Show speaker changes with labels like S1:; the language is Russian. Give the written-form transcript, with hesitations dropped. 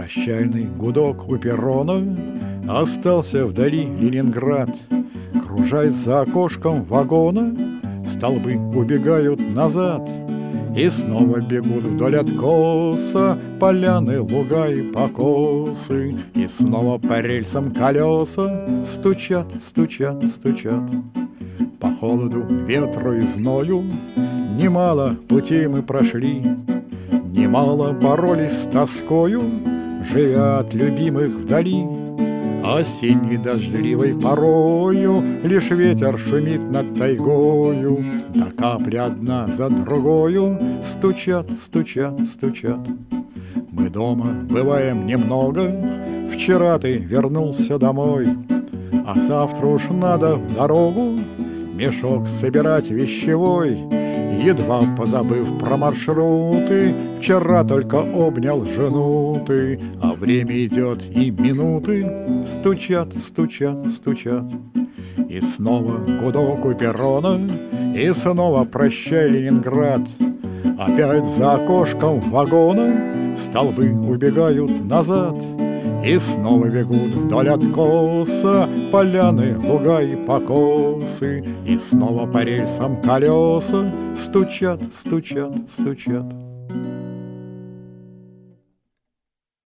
S1: Прощальный гудок у перрона, остался вдали Ленинград. Кружась за окошком вагона, столбы убегают назад. И снова бегут вдоль откоса поляны, луга и покосы. И снова по рельсам колеса стучат, стучат, стучат. По холоду, ветру и зною немало пути мы прошли, немало боролись с тоскою, живя от любимых вдали. Осенней дождливой порою лишь ветер шумит над тайгою, да капли одна за другою стучат, стучат, стучат. Мы дома бываем немного, вчера ты вернулся домой, а завтра уж надо в дорогу мешок собирать вещевой. Едва позабыв про маршруты, вчера только обнял жену ты, а время идет и минуты стучат, стучат, стучат. И снова гудок у перрона, и снова прощай, Ленинград. Опять за окошком вагона столбы убегают назад. И снова бегут вдоль откоса поляны, луга и покосы. И снова по рельсам колеса стучат, стучат, стучат.